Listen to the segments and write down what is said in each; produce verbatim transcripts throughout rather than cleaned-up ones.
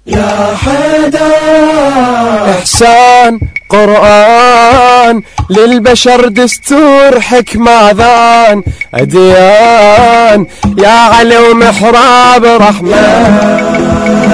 يا حيدر. إحسان قرآن للبشر دستور حكمة ذان أديان يا علي ومحراب رحمن.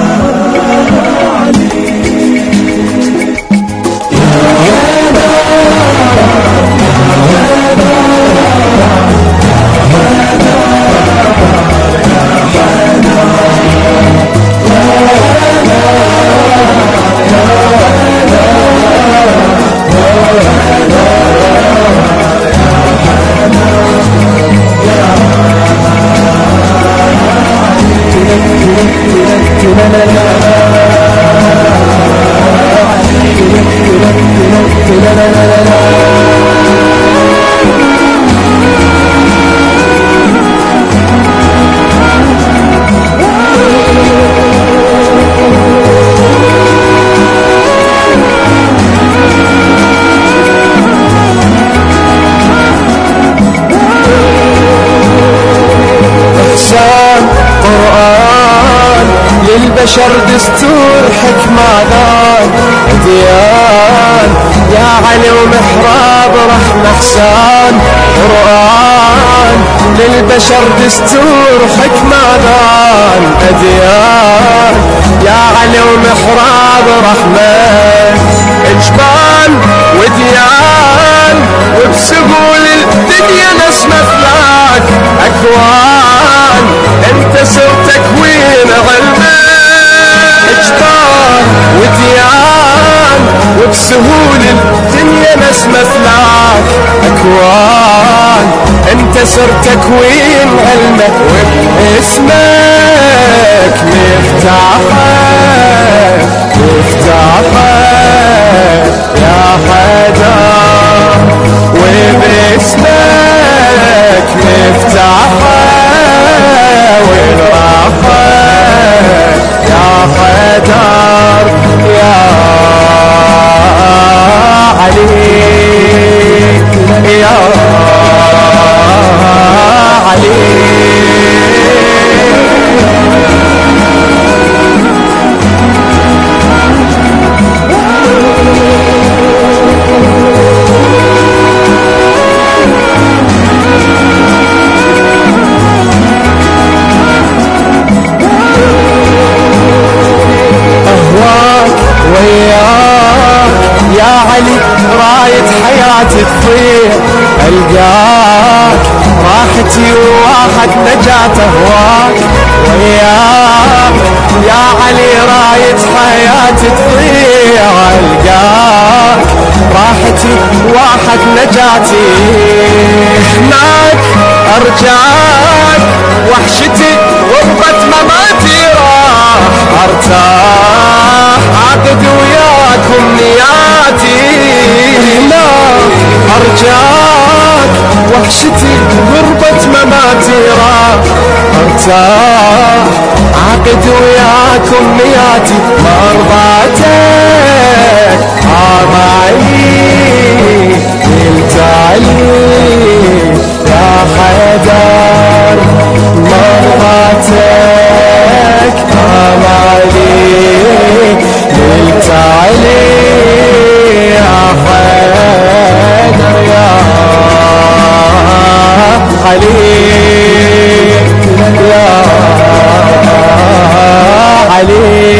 للبشر دستور حكمة ذان أديان يا علي ومحراب رحمة إحسان قرآن للبشر دستور حكمة ذان أديان يا علي ومحراب رحمة إجبان وديان وبسهول الدنيا نسمة فلاك أكوان انت صرت تكوين علمك اجبار وديان وبسهول الدنيا ناس مثلاك اكوان انت صرت تكوين علمك وباسمك مفتاحك مفتاحك يا حيدر وباسمك مفتاحك والراحة يا حيدر يا علي يا علي. يا علي راية حياتي تضيع القاك راحتي وواحد نجاة اهواك وياك يا علي راية حياتي تضيع القاك راحتي واحد نجاتي هناك ارجعك وحشتي غربة مماتي راح ارتاح عقد وياك امنياتي هناك ارجعك وحشتي غربة مماتي راح ارتاح عقد وياك امنياتي مرضاتك عمالي قلت علي يا حيدر مرضاتك عمالي قلت علي يا حيدر يا علي يا علي.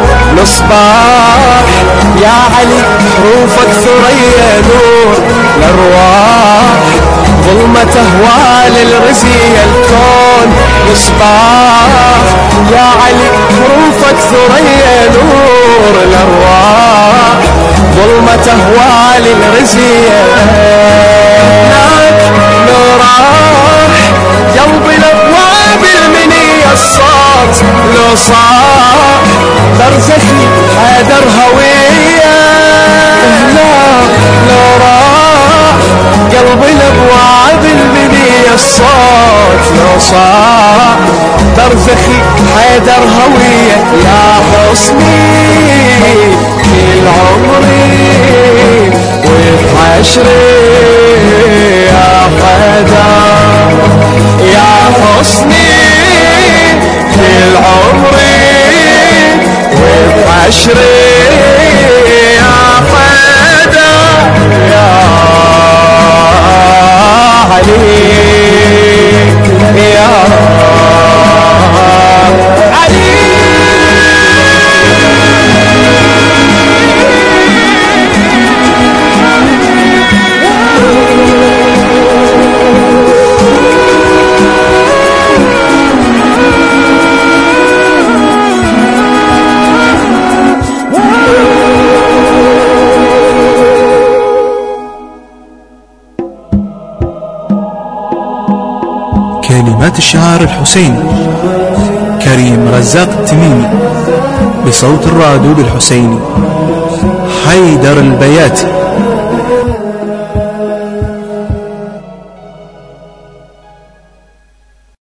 مصباح يا علي حروفك ثريا نور الأرواح ظلمة أهوال الرزية الكون مصباح يا علي حروفك ثريا نور الأرواح ظلمة أهوال الرزية هناك لو راح قلب الأبواب المنية الصوت لو صاح برزخي حيدر هوية هناك لو راح قلب الأبواب المنية الصوت لو صاح برزخي حيدر هوية يا حسني كل عمري وفي عشري يا حيدر يا حسني كل عمري وفي عشري يا حيدر يا علي يا علي كلمات الشاعر الحسين كريم رزاق التميمي بصوت الرادود الحسيني حيدر البياتي.